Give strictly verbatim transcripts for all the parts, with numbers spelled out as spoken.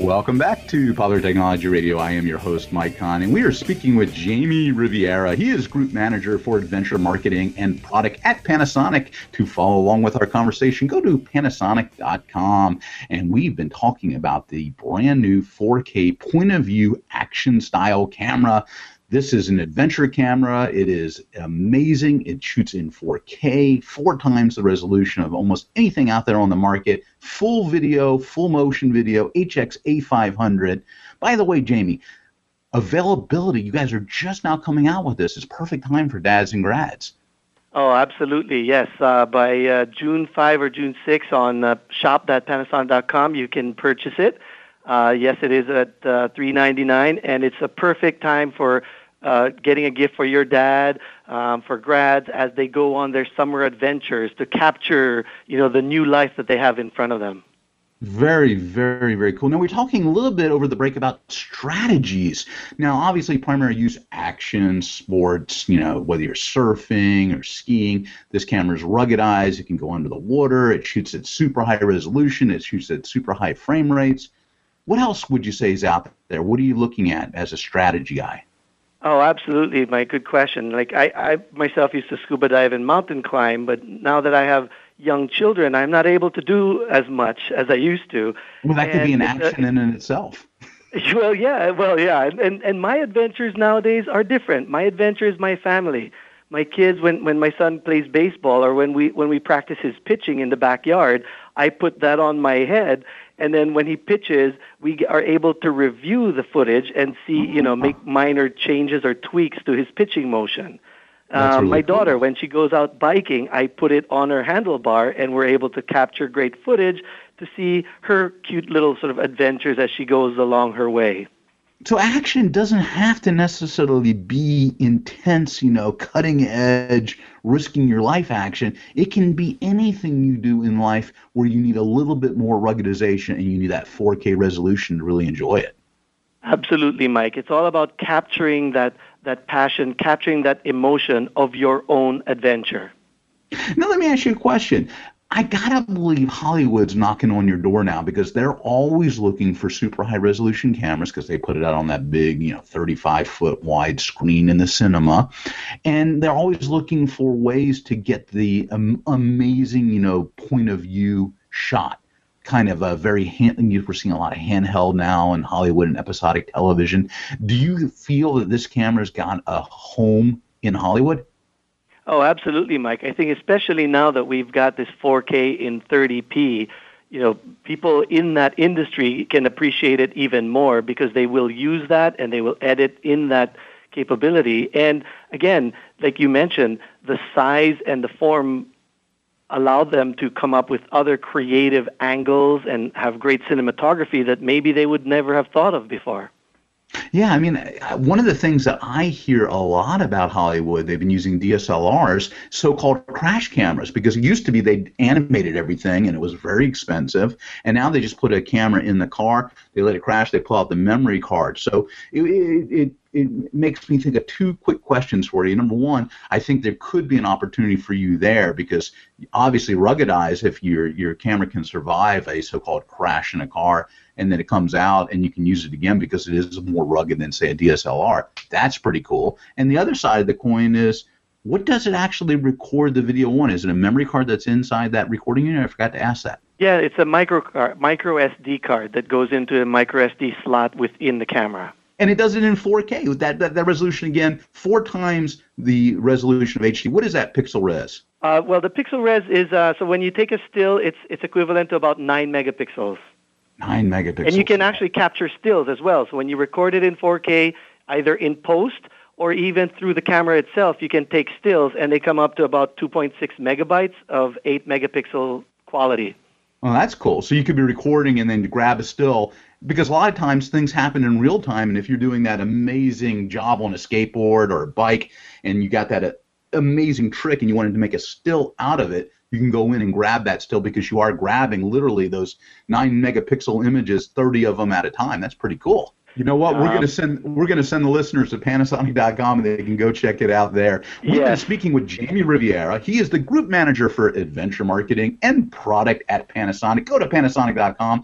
Welcome back to Popular Technology Radio. I am your host, Mike Kahn, and we are speaking with Jamie Riviera. He is Group Manager for Adventure Marketing and Product at Panasonic. To follow along with our conversation, go to Panasonic dot com. And we've been talking about the brand new four K point-of-view action-style camera. This is an adventure camera. It is amazing. It shoots in four K, four times the resolution of almost anything out there on the market. Full video, full motion video, H X A five hundred. By the way, Jamie, availability, you guys are just now coming out with this. It's perfect time for dads and grads. Oh, absolutely, yes. Uh, by uh, June fifth or June sixth on uh, shop dot panasonic dot com, you can purchase it. Uh, yes, it is at uh, three ninety-nine, and it's a perfect time for uh, getting a gift for your dad, um, for grads as they go on their summer adventures to capture, you know, the new life that they have in front of them. Very, very, very cool. Now, we're talking a little bit over the break about strategies. Now, obviously, primary use action, sports, you know, whether you're surfing or skiing, this camera is ruggedized. It can go under the water. It shoots at super high resolution. It shoots at super high frame rates. What else would you say is out there? What are you looking at as a strategy guy? Oh, absolutely, Mike. Good question. Like I, I myself used to scuba dive and mountain climb, but now that I have young children, I'm not able to do as much as I used to. Well, that could and be an uh, action in and itself. Well, yeah, well, yeah, and and my adventures nowadays are different. My adventure is my family. My kids, when, when my son plays baseball or when we when we practice his pitching in the backyard, I put that on my head, and then when he pitches, we are able to review the footage and see, you know, make minor changes or tweaks to his pitching motion. Um, really my cool. daughter, when she goes out biking, I put it on her handlebar, and we're able to capture great footage to see her cute little sort of adventures as she goes along her way. So action doesn't have to necessarily be intense, you know, cutting edge, risking your life action. It can be anything you do in life where you need a little bit more ruggedization and you need that four K resolution to really enjoy it. Absolutely, Mike. It's all about capturing that, that passion, capturing that emotion of your own adventure. Now, let me ask you a question. I gotta believe Hollywood's knocking on your door now because they're always looking for super high resolution cameras because they put it out on that big, you know, thirty-five foot wide screen in the cinema, and they're always looking for ways to get the um, amazing, you know, point of view shot. Kind of a very hand, we're seeing a lot of handheld now in Hollywood and episodic television. Do you feel that this camera's got a home in Hollywood? Oh, absolutely, Mike. I think especially now that we've got this four K in thirty p, you know, people in that industry can appreciate it even more because they will use that and they will edit in that capability. And again, like you mentioned, the size and the form allow them to come up with other creative angles and have great cinematography that maybe they would never have thought of before. Yeah, I mean, one of the things that I hear a lot about Hollywood, they've been using D S L Rs, so-called crash cameras, because it used to be they animated everything and it was very expensive, and now they just put a camera in the car, they let it crash, they pull out the memory card. So it, it, it, it makes me think of two quick questions for you. Number one, I think there could be an opportunity for you there because obviously ruggedized, if your your camera can survive a so-called crash in a car, and then it comes out and you can use it again because it is more rugged than, say, a D S L R. That's pretty cool. And the other side of the coin is, what does it actually record the video on? Is it a memory card that's inside that recording unit? I forgot to ask that. Yeah, it's a micro card, micro S D card that goes into a micro S D slot within the camera. And it does it in four K with that, that, that resolution, again, four times the resolution of H D. What is that pixel res? Uh, well, the pixel res is, uh, so when you take a still, it's it's equivalent to about nine megapixels. Nine megapixels. And you can actually capture stills as well. So when you record it in four K, either in post or even through the camera itself, you can take stills, and they come up to about two point six megabytes of eight megapixel quality. Oh, that's cool. So you could be recording and then grab a still, because a lot of times things happen in real time, and if you're doing that amazing job on a skateboard or a bike, and you got that uh, amazing trick and you wanted to make a still out of it, you can go in and grab that still because you are grabbing literally those nine megapixel images, thirty of them at a time. That's pretty cool. You know what? We're um, going to send we're going to send the listeners to Panasonic dot com and they can go check it out there. We've yes. been speaking with Jamie Riviera. He is the Group Manager for Adventure Marketing and Product at Panasonic. Go to Panasonic dot com.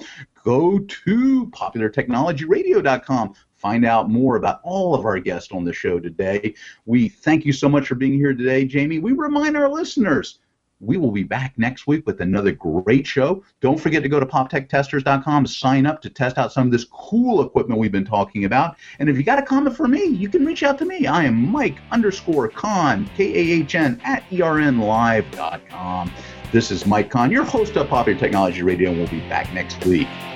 go to popular technology radio dot com. Find out more about all of our guests on the show today. We thank you so much for being here today, Jamie. We remind our listeners, we will be back next week with another great show. Don't forget to go to pop tech testers dot com, sign up to test out some of this cool equipment we've been talking about. And if you got a comment for me, you can reach out to me. I am Mike underscore Kahn, K A H N, at E R N live dot com. This is Mike Kahn, your host of Popular Technology Radio, and we'll be back next week.